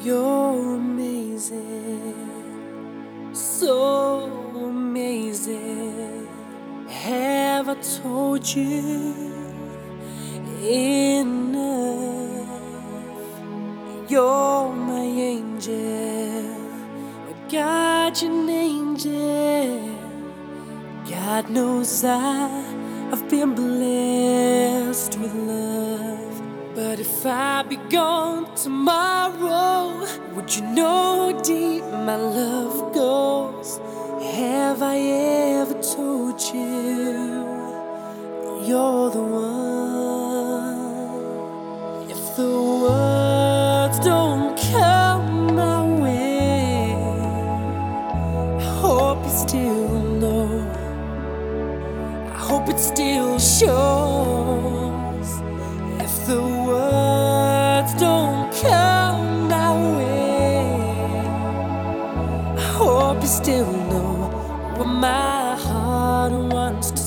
You're amazing, so amazing. Have I told you enough? You're my angel, my guardian angel. God knows I've been blessed with love. But if I be gone tomorrow, would you know how deep my love goes? Have I ever told you you're the one? If the words don't come my way, I hope you still know. I hope it still shows. If the words don't come my way, I hope you still know what my heart wants to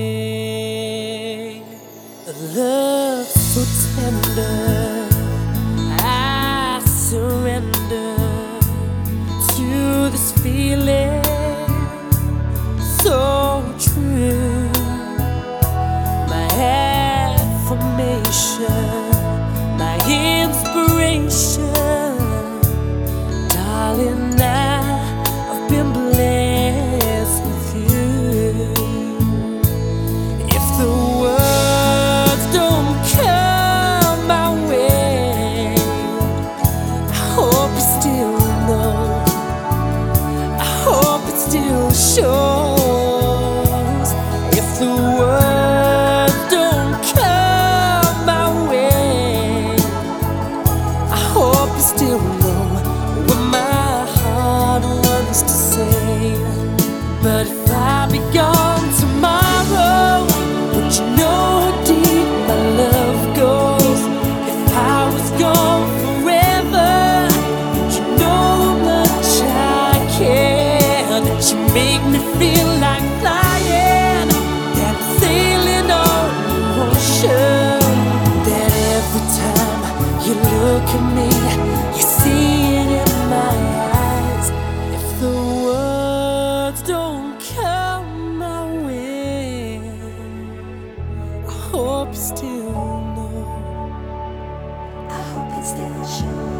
say. A love so tender, I surrender to this feeling so true. My affirmation, my inspiration, darling, I've been blessed with you. If the words don't come my way, I hope you still know. I hope it still shows. If the words don't come my way, I hope you still know what my heart wants to say. But if I be gone tomorrow, would you know how deep my love goes? If I was gone forever, would you know how much I care? That you make me feel like flying, that I'm sailing on the ocean. That every time you look at me, you see it in my eyes. If the words don't come my way, I hope you still know. I hope it still shows.